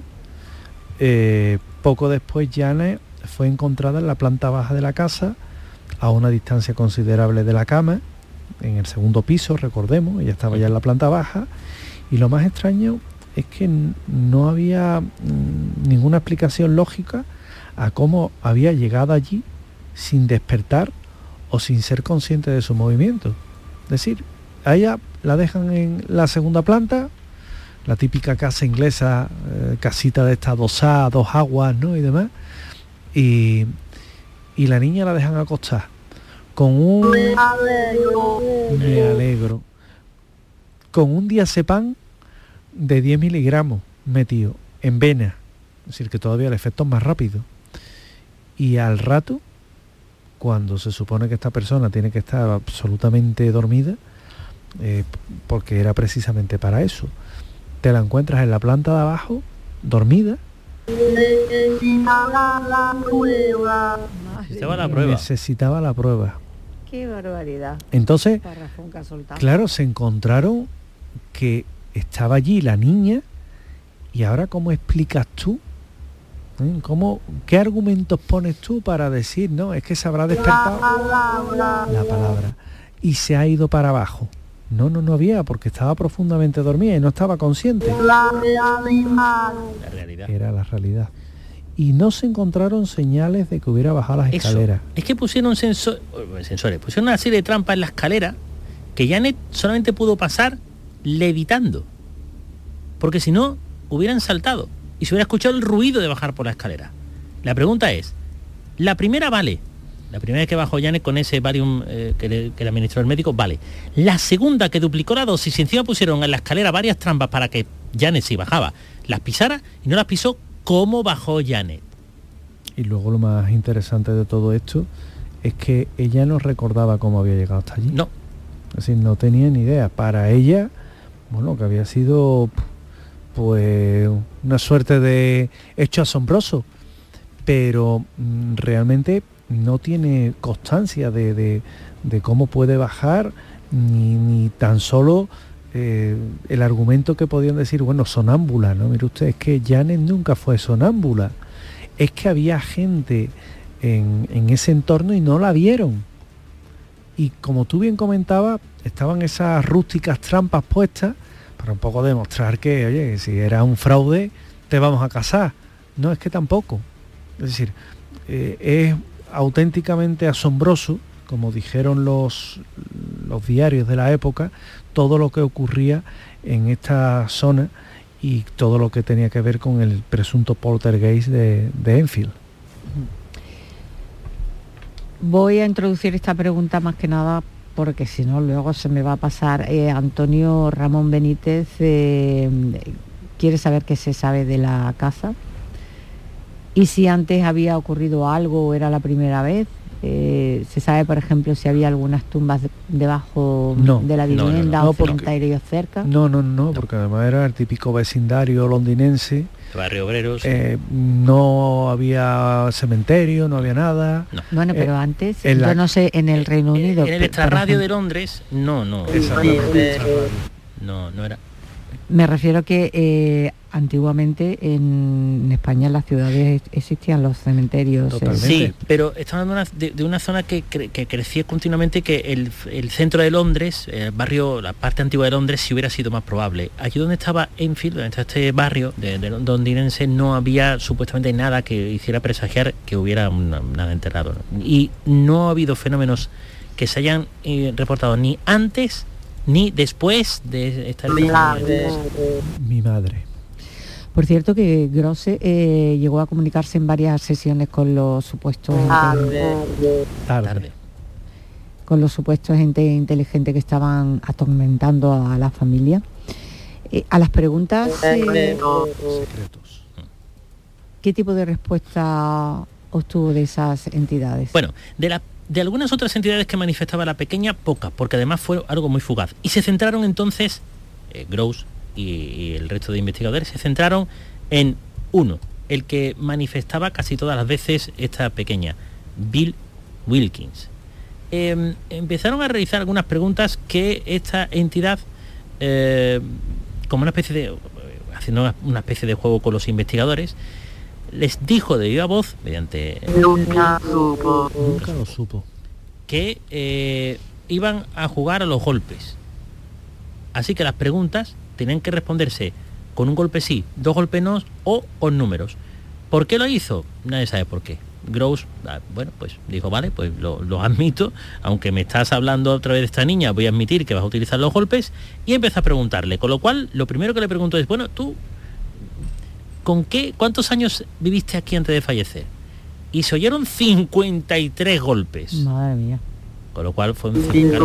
poco después Janet fue encontrada en la planta baja de la casa, a una distancia considerable de la cama, en el segundo piso, recordemos, ella estaba ya en la planta baja, y lo más extraño es que no había ninguna explicación lógica a cómo había llegado allí sin despertar o sin ser consciente de su movimiento. Es decir, a ella la dejan en la segunda planta, la típica casa inglesa, casita de esta adosada, 2 aguas, ¿no? Y demás. Y la niña la dejan acostar con un... Me alegro. Con un diazepam de 10 miligramos metido en vena. Es decir, que todavía el efecto es más rápido. Y al rato, cuando se supone que esta persona tiene que estar absolutamente dormida, porque era precisamente para eso, te la encuentras en la planta de abajo, dormida. Necesitaba la prueba. Necesitaba la prueba. Qué barbaridad. Entonces, claro, se encontraron que estaba allí la niña, y ahora ¿cómo explicas tú? ¿Qué argumentos pones tú para decir, no, es que se habrá despertado la palabra y se ha ido para abajo? No había, porque estaba profundamente dormida y no estaba consciente. La realidad. Era la realidad. Y no se encontraron señales de que hubiera bajado las escaleras. Es que pusieron sensores, pusieron una serie de trampas en la escalera que Janet solamente pudo pasar levitando. Porque si no, hubieran saltado y se hubiera escuchado el ruido de bajar por la escalera. La pregunta es, la primera vale. La primera vez que bajó Janet con ese Valium que le administró el médico, vale. La segunda, que duplicó la dosis y encima pusieron en la escalera varias trampas para que Janet, si bajaba, las pisara, y no las pisó, ¿cómo bajó Janet? Y luego lo más interesante de todo esto es que ella no recordaba cómo había llegado hasta allí. No. Es decir, no tenía ni idea. Para ella, bueno, que había sido pues una suerte de hecho asombroso, pero realmente no tiene constancia de cómo puede bajar, ni tan solo el argumento que podían decir, bueno, sonámbula, ¿no? Mire usted, es que Janet nunca fue sonámbula, es que había gente en ese entorno y no la vieron. Y como tú bien comentabas, estaban esas rústicas trampas puestas para un poco demostrar que, oye, que si era un fraude, te vamos a casar. No, es que tampoco. Es decir, es auténticamente asombroso, como dijeron los diarios de la época, todo lo que ocurría en esta zona y todo lo que tenía que ver con el presunto poltergeist de Enfield. Voy a introducir esta pregunta más que nada porque si no luego se me va a pasar. Antonio Ramón Benítez quiere saber qué se sabe de la casa y si antes había ocurrido algo o era la primera vez. Se sabe, por ejemplo, si había algunas tumbas debajo de la vivienda o cementerios cerca. No, porque además era el típico vecindario londinense. Barrio Obreros. No había cementerio, no había nada. No. Bueno, pero antes, yo no sé, en el Reino Unido. En el extrarradio de Londres, no. Exactamente. No era. Me refiero que antiguamente en España en las ciudades existían los cementerios. Totalmente. Sí, pero estamos hablando de una zona que crecía continuamente, que el centro de Londres, el barrio, la parte antigua de Londres, si hubiera sido más probable. Aquí donde estaba Enfield, donde está este barrio de londinense, no había supuestamente nada que hiciera presagiar que hubiera nada enterrado, ¿no? Y no ha habido fenómenos que se hayan reportado ni antes ni después de esta época. Mi madre. Por cierto que Grosse llegó a comunicarse en varias sesiones con los supuestos Tarde. con los supuestos entes inteligentes que estaban atormentando a la familia. A las preguntas Secretos. ¿qué tipo de respuesta obtuvo de esas entidades? Bueno, de algunas otras entidades que manifestaba la pequeña, pocas, porque además fue algo muy fugaz. Y se centraron entonces, Grosse y el resto de investigadores, se centraron en uno, el que manifestaba casi todas las veces esta pequeña, Bill Wilkins. Empezaron a realizar algunas preguntas que esta entidad, como haciendo una especie de juego con los investigadores, les dijo de viva voz, mediante... Nunca lo supo. Que iban a jugar a los golpes. Así que las preguntas tenían que responderse con un golpe sí, 2 golpes no, o con números. ¿Por qué lo hizo? Nadie sabe por qué. Gross, bueno, pues dijo, vale, pues lo admito, aunque me estás hablando a través de esta niña, voy a admitir que vas a utilizar los golpes, y empezó a preguntarle, con lo cual, lo primero que le preguntó es, bueno, tú, ¿cuántos años viviste aquí antes de fallecer? Y se oyeron 53 golpes. Madre mía. Con lo cual fue un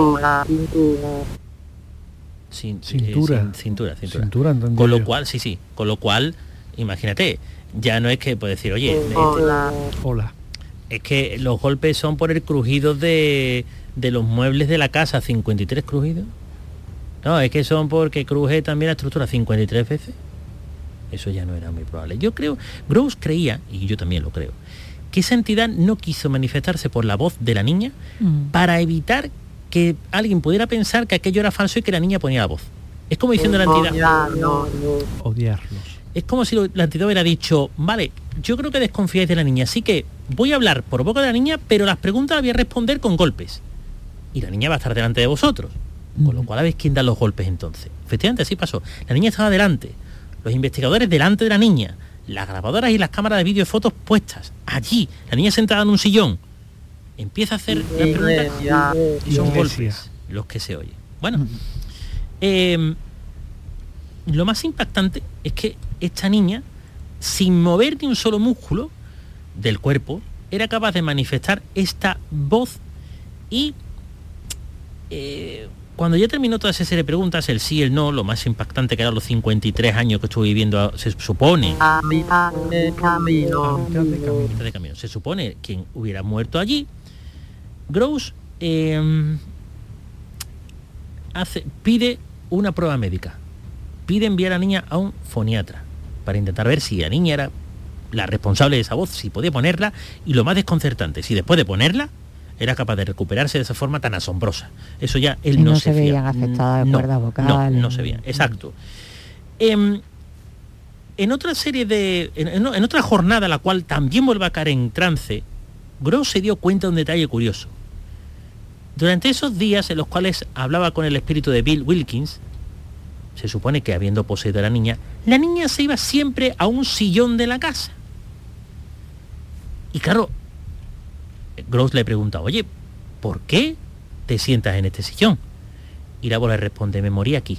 Cintura. Cintura. Entendí Con lo yo. cual, sí. Con lo cual, imagínate, ya no es que puedes decir, oye, Hola. es que los golpes son por el crujido de los muebles de la casa, 53 crujidos. No, es que son porque cruje también la estructura 53 veces. Eso ya no era muy probable. Yo creo, Gross creía, y yo también lo creo, que esa entidad no quiso manifestarse por la voz de la niña para evitar que alguien pudiera pensar que aquello era falso y que la niña ponía la voz. Es como diciendo la entidad... Odiarlos. Es como si la entidad hubiera dicho, vale, yo creo que desconfiáis de la niña, así que voy a hablar por boca de la niña, pero las preguntas las voy a responder con golpes. Y la niña va a estar delante de vosotros. Con lo cual, ¿a ver quién da los golpes entonces? Efectivamente, así pasó. La niña estaba delante, los investigadores delante de la niña, las grabadoras y las cámaras de vídeo y fotos puestas. Allí, la niña sentada en un sillón. Empieza a hacer las preguntas y son golpes los que se oyen. Bueno, lo más impactante es que esta niña, sin mover ni un solo músculo del cuerpo, era capaz de manifestar esta voz y cuando ya terminó toda esa serie de preguntas, el sí, el no, lo más impactante que eran los 53 años que estuvo viviendo, se supone, De camino. se supone quien hubiera muerto allí, Gross pide una prueba médica, pide enviar a la niña a un foniatra para intentar ver si la niña era la responsable de esa voz, si podía ponerla, y lo más desconcertante, si después de ponerla era capaz de recuperarse de esa forma tan asombrosa. Eso ya él no se veían fía. afectadas de cuerdas vocales. No se veían, exacto. En otra serie de... En otra jornada, la cual también vuelve a caer en trance, Gross se dio cuenta de un detalle curioso. Durante esos días en los cuales hablaba con el espíritu de Bill Wilkins, se supone que habiendo poseído a la niña se iba siempre a un sillón de la casa. Y claro, Gross le pregunta, oye, ¿por qué te sientas en este sillón? Y la voz le responde, me morí aquí.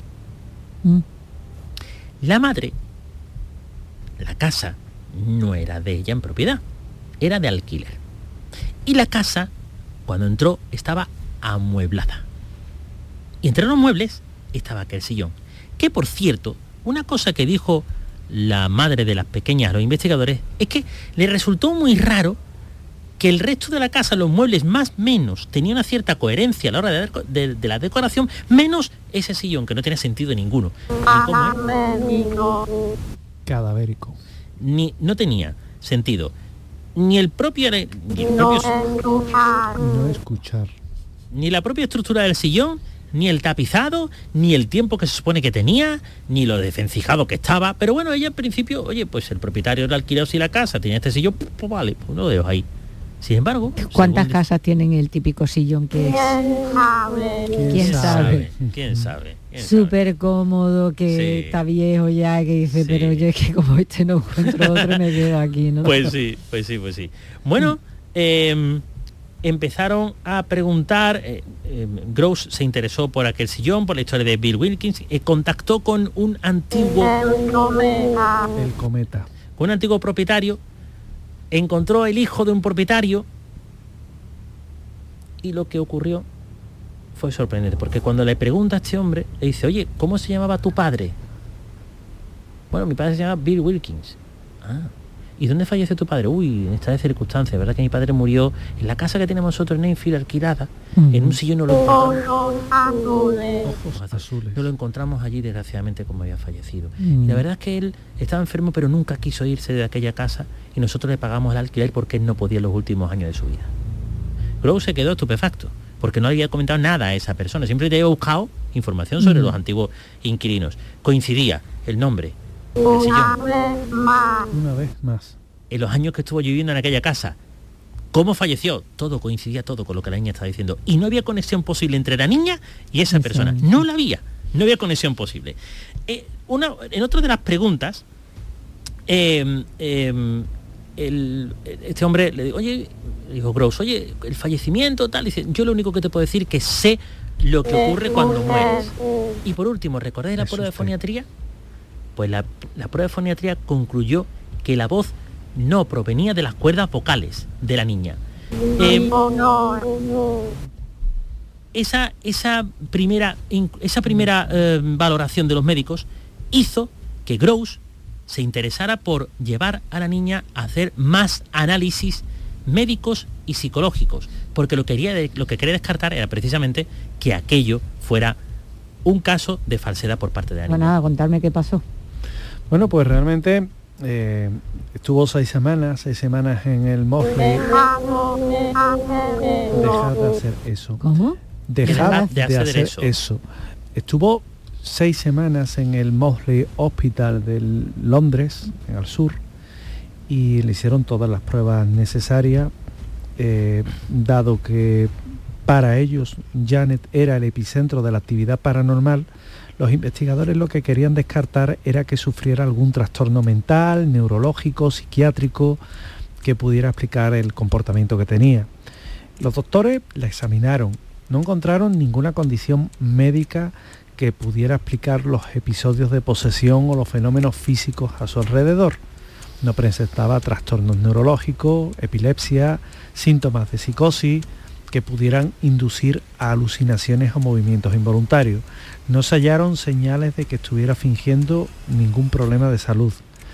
La madre, la casa no era de ella en propiedad, era de alquiler. Y la casa, cuando entró, estaba amueblada. Y entre los muebles estaba aquel sillón. Que, por cierto, una cosa que dijo la madre de las pequeñas a los investigadores es que le resultó muy raro que el resto de la casa, los muebles más menos, tenía una cierta coherencia a la hora de la decoración, menos ese sillón, que no tiene sentido ninguno. Cadavérico. No tenía sentido. Ni el propio... No escuchar. Ni la propia estructura del sillón, ni el tapizado, ni el tiempo que se supone que tenía, ni lo desvencijado que estaba. Pero bueno, ella al principio, oye, pues el propietario del alquiler si la casa tenía este sillón, pues vale, pues lo dejo ahí. Sin embargo... ¿Cuántas casas tienen el típico sillón que es? ¿Quién sabe? ¿Quién sabe? Súper cómodo, que está viejo ya, que dice, pero yo es que como este no encuentro otro, me quedo aquí, ¿no? Pues sí. Bueno, empezaron a preguntar, Gross se interesó por aquel sillón, por la historia de Bill Wilkins, contactó con un antiguo... El cometa. Con un antiguo propietario, encontró el hijo de un propietario y lo que ocurrió fue sorprendente, porque cuando le pregunta a este hombre, le dice, oye, ¿cómo se llamaba tu padre? Bueno, mi padre se llama Bill Wilkins. ¿Y dónde falleció tu padre? Uy, en estas circunstancias, ¿verdad? Que mi padre murió en la casa que tenemos nosotros en Enfield alquilada, en un sillón, no lo encontramos allí, desgraciadamente, como había fallecido. Y la verdad es que él estaba enfermo, pero nunca quiso irse de aquella casa y nosotros le pagamos el alquiler porque él no podía en los últimos años de su vida. Gross se quedó estupefacto, porque no había comentado nada a esa persona, siempre había buscado información sobre los antiguos inquilinos. Coincidía el nombre, el sillón. Una vez más. En los años que estuvo viviendo en aquella casa, cómo falleció, todo coincidía todo con lo que la niña estaba diciendo. Y no había conexión posible entre la niña y esa persona. No la había. No había conexión posible. En otra de las preguntas, este hombre le dijo, dijo Gross, oye, el fallecimiento, tal, dice, yo lo único que te puedo decir es que sé lo que ocurre cuando mueres. Y por último, ¿recordáis la prueba de foniatría? Pues la prueba de foniatría concluyó que la voz no provenía de las cuerdas vocales de la niña. Esa primera valoración de los médicos hizo que Gross se interesara por llevar a la niña a hacer más análisis médicos y psicológicos, porque lo que quería descartar era precisamente que aquello fuera un caso de falsedad por parte de la niña. Bueno, nada, contarme qué pasó. Bueno, pues realmente estuvo 6 semanas en el Moseley. Dejar de hacer eso. ¿Cómo? Dejar de hacer eso. Estuvo 6 semanas en el Moseley Hospital de Londres, en el sur, y le hicieron todas las pruebas necesarias, dado que para ellos Janet era el epicentro de la actividad paranormal. Los investigadores lo que querían descartar era que sufriera algún trastorno mental, neurológico, psiquiátrico, que pudiera explicar el comportamiento que tenía. Los doctores la examinaron, no encontraron ninguna condición médica que pudiera explicar los episodios de posesión o los fenómenos físicos a su alrededor. No presentaba trastornos neurológicos, epilepsia, síntomas de psicosis que pudieran inducir a alucinaciones o movimientos involuntarios. No se hallaron señales de que estuviera fingiendo ningún problema de salud.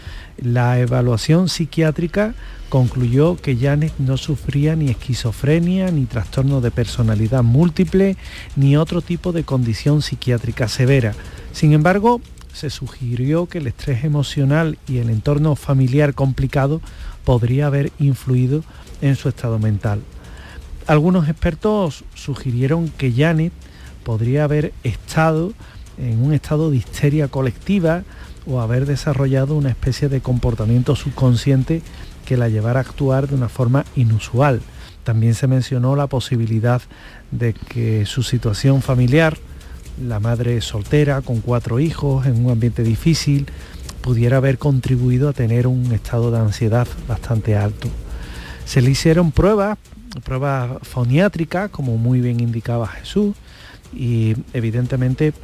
La evaluación psiquiátrica concluyó que Janet no sufría ni esquizofrenia, ni trastorno de personalidad múltiple, ni otro tipo de condición psiquiátrica severa. Sin embargo, se sugirió que el estrés emocional y el entorno familiar complicado podría haber influido en su estado mental. Algunos expertos sugirieron que Janet podría haber estado en un estado de histeria colectiva o haber desarrollado una especie de comportamiento subconsciente que la llevara a actuar de una forma inusual. También se mencionó la posibilidad de que su situación familiar, la madre soltera con 4 hijos en un ambiente difícil, pudiera haber contribuido a tener un estado de ansiedad bastante alto. Se le hicieron pruebas foniátricas, como muy bien indicaba Jesús, y evidentemente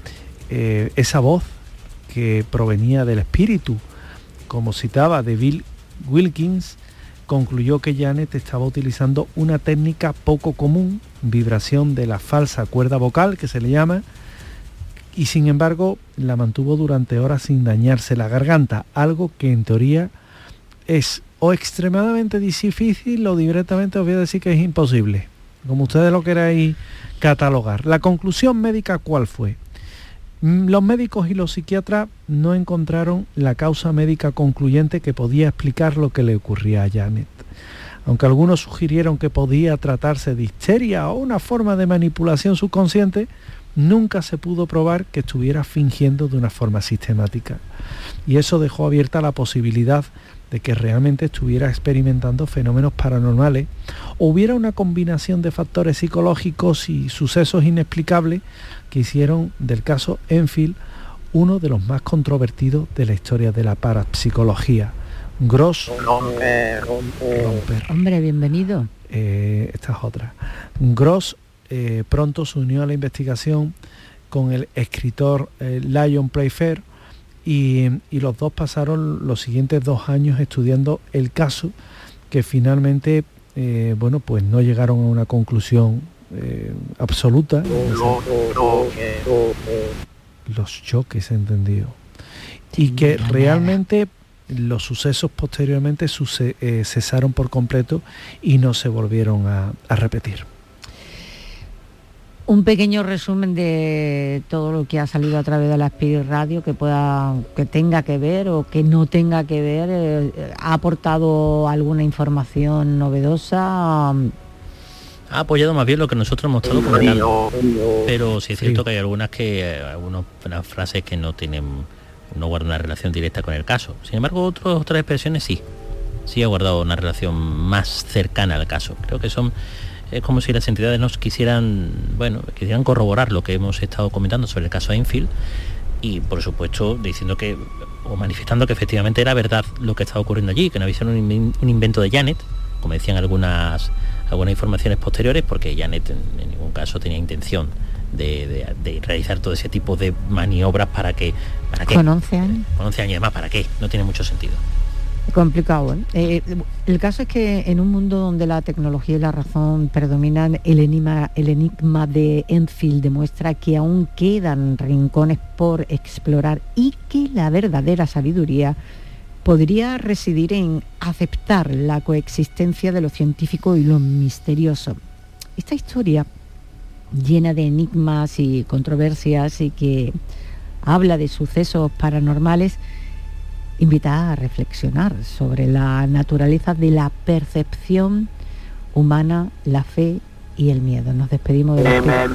esa voz que provenía del espíritu, como citaba de Bill Wilkins, concluyó que Janet estaba utilizando una técnica poco común, vibración de la falsa cuerda vocal, que se le llama, y sin embargo la mantuvo durante horas sin dañarse la garganta, algo que en teoría es o extremadamente difícil o directamente os voy a decir que es imposible, como ustedes lo queráis catalogar. La conclusión médica, ¿cuál fue? Los médicos y los psiquiatras no encontraron la causa médica concluyente que podía explicar lo que le ocurría a Janet. Aunque algunos sugirieron que podía tratarse de histeria o una forma de manipulación subconsciente, nunca se pudo probar que estuviera fingiendo de una forma sistemática. Y eso dejó abierta la posibilidad de que realmente estuviera experimentando fenómenos paranormales o hubiera una combinación de factores psicológicos y sucesos inexplicables que hicieron del caso Enfield uno de los más controvertidos de la historia de la parapsicología. Gross Romper. Hombre, bienvenido. Esta es otra. Gross pronto se unió a la investigación con el escritor Lyon Playfair y los dos pasaron los siguientes 2 años estudiando el caso, que finalmente pues no llegaron a una conclusión absoluta. Los choques, entendido. Y que realmente los sucesos posteriormente cesaron por completo y no se volvieron a repetir. Un pequeño resumen de todo lo que ha salido a través de la Spirit Radio que tenga que ver o que no tenga que ver. ¿Ha aportado alguna información novedosa? Ha apoyado más bien lo que nosotros hemos estado comentando, pero sí es cierto que hay algunas frases que no guardan una relación directa con el caso. Sin embargo, otras expresiones sí ha guardado una relación más cercana al caso. Creo que son es como si las entidades nos quisieran corroborar lo que hemos estado comentando sobre el caso Enfield, y por supuesto diciendo que, o manifestando que efectivamente era verdad lo que estaba ocurriendo allí, que no había sido un invento de Janet, como decían algunas informaciones posteriores, porque Janet en ningún caso tenía intención de realizar todo ese tipo de maniobras. ¿Para qué? Con 11 años. Con 11 años, además, ¿para qué? No tiene mucho sentido. Complicado, ¿eh? El caso es que en un mundo donde la tecnología y la razón predominan, el enigma de Enfield demuestra que aún quedan rincones por explorar y que la verdadera sabiduría podría residir en aceptar la coexistencia de lo científico y lo misterioso. Esta historia, llena de enigmas y controversias y que habla de sucesos paranormales, invita a reflexionar sobre la naturaleza de la percepción humana, la fe y el miedo. Nos despedimos de la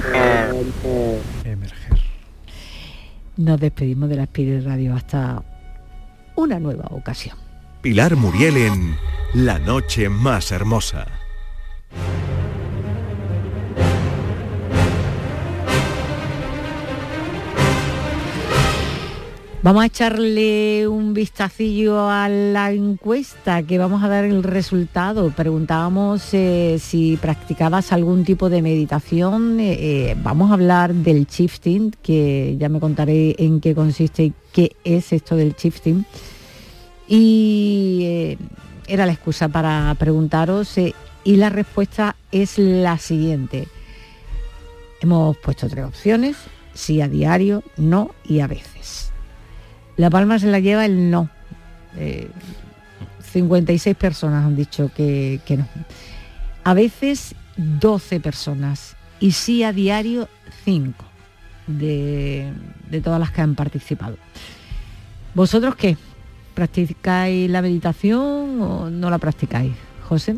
Spirit Radio hasta una nueva ocasión. Pilar Muriel en La noche más hermosa. Vamos a echarle un vistacillo a la encuesta, que vamos a dar el resultado. Preguntábamos si practicabas algún tipo de meditación. Vamos a hablar del shifting, que ya me contaré en qué consiste y qué es esto del shifting. Y era la excusa para preguntaros, y la respuesta es la siguiente. Hemos puesto 3 opciones: sí a diario, no y a veces. La palma se la lleva el no. 56 personas han dicho que no. A veces 12 personas. Y sí a diario 5 de todas las que han participado. ¿Vosotros qué? ¿Practicáis la meditación o no la practicáis? ¿José?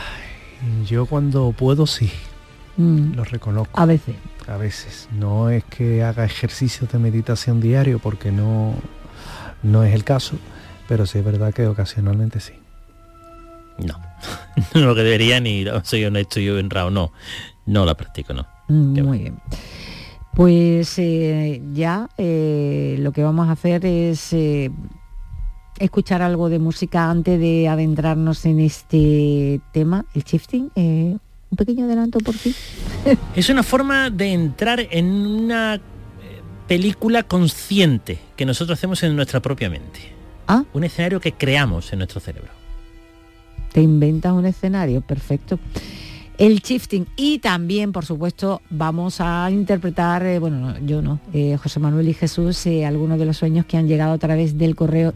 Yo cuando puedo sí. Lo reconozco. A veces. A veces. No es que haga ejercicios de meditación diario, porque no es el caso, pero sí es verdad que ocasionalmente sí. No, no lo que debería, ni soy honesto y honrado, no la practico, no. Muy bien. Pues ya lo que vamos a hacer es escuchar algo de música antes de adentrarnos en este tema, el shifting. Un pequeño adelanto por ti. Es una forma de entrar en una película consciente que nosotros hacemos en nuestra propia mente. Un escenario que creamos en nuestro cerebro. Te inventas un escenario, perfecto. El shifting. Y también, por supuesto, vamos a interpretar, José Manuel y Jesús, algunos de los sueños que han llegado a través del correo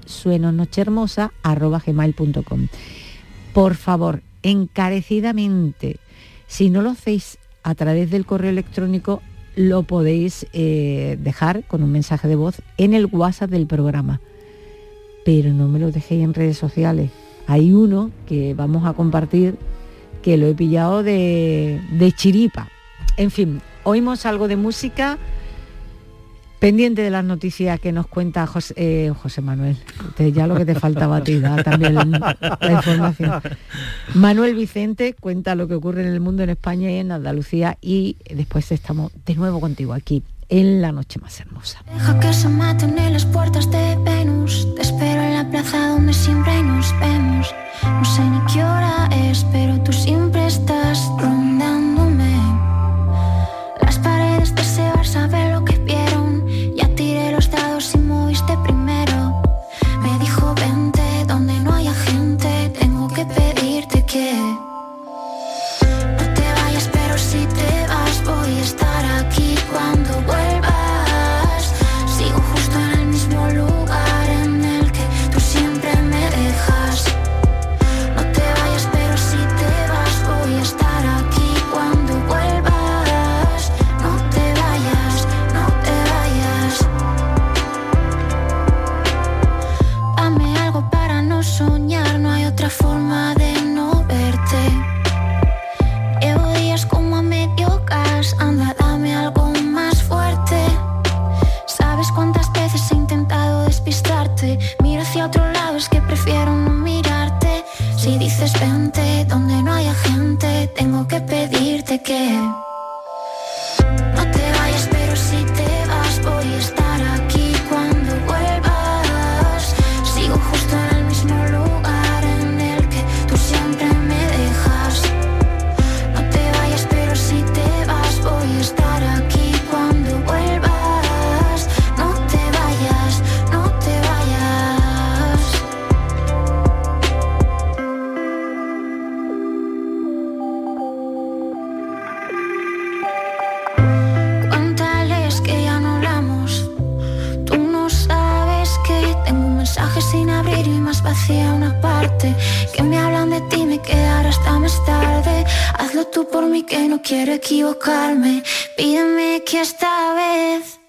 suenosnochehermosa@gmail.com. Por favor, encarecidamente, si no lo hacéis a través del correo electrónico, lo podéis dejar con un mensaje de voz en el WhatsApp del programa. Pero no me lo dejéis en redes sociales. Hay uno que vamos a compartir que lo he pillado de chiripa. En fin, oímos algo de música, pendiente de las noticias que nos cuenta José Manuel. Ya lo que te faltaba a ti, da también la información. Manuel Vicente cuenta lo que ocurre en el mundo, en España y en Andalucía, y después estamos de nuevo contigo aquí en La Noche Más Hermosa. Deja que se maten en las puertas de Venus. Te espero en la plaza donde siempre nos vemos. No sé ni qué hora es, pero tú siempre estás rondándome. Las paredes de ese bar saben lo que vieron. Ya tiré los dados y moviste primero. Me dijo vente donde no haya gente. Tengo que pedirte que no te vayas, pero si te vas voy a estar aquí cuando vuelvas. Sigo justo en el mismo lugar en el que tú siempre me dejas. No te vayas, pero si te vas voy a estar aquí cuando vuelvas. No te vayas, no te vayas. Dame algo para no soñar, no hay otra forma de no verte. Llevo días como a medio gas, anda, dame algo más fuerte. ¿Sabes cuántas veces he intentado despistarte? Miro hacia otro lado, es que prefiero no mirarte. Si dices vente donde no haya gente, tengo que pedir que no te vayas, pero si te vas voy a estar aquí cuando vuelvas. Sigo justo en el mismo lugar en el que tú siempre me dejas. No te vayas, pero si te vas voy a estar aquí cuando vuelvas. No te vayas, no te vayas. Cuéntales que ya no hablamos. Tú no sabes que tengo un mensaje sin abrir y más vacía una parte. Que me hablan de ti, me quedaré hasta más tarde. Hazlo tú por mí que no quiero equivocarme. Pídeme que esta vez